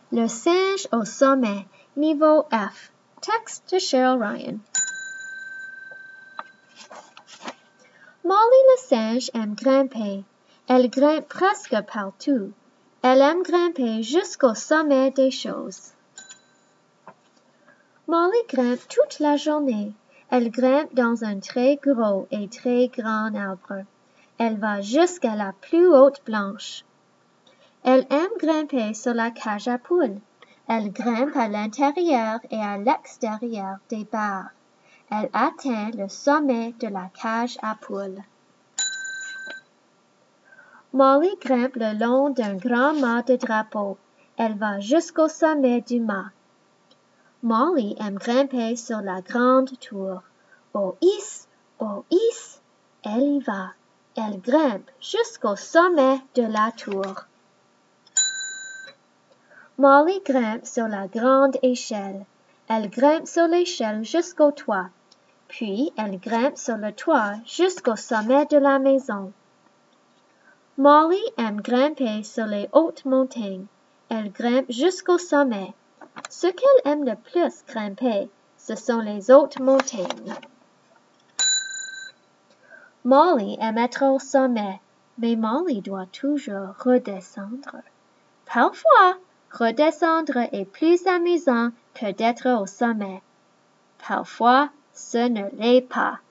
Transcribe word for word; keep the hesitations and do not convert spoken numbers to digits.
Le singe au sommet, niveau F. Texte de Cheryl Ryan. Molly le singe aime grimper. Elle grimpe presque partout. Elle aime grimper jusqu'au sommet des choses. Molly grimpe toute la journée. Elle grimpe dans un très gros et très grand arbre. Elle va jusqu'à la plus haute branche. Elle aime grimper sur la cage à poules. Elle grimpe à l'intérieur et à l'extérieur des barres. Elle atteint le sommet de la cage à poules. Molly grimpe le long d'un grand mât de drapeau. Elle va jusqu'au sommet du mât. Molly aime grimper sur la grande tour. Oh is, oh is, elle y va. Elle grimpe jusqu'au sommet de la tour. Molly grimpe sur la grande échelle. Elle grimpe sur l'échelle jusqu'au toit. Puis elle grimpe sur le toit jusqu'au sommet de la maison. Molly aime grimper sur les hautes montagnes. Elle grimpe jusqu'au sommet. Ce qu'elle aime le plus grimper, ce sont les hautes montagnes. Molly aime être au sommet, mais Molly doit toujours redescendre. Parfois, redescendre est plus amusant que d'être au sommet. Parfois, ce ne l'est pas.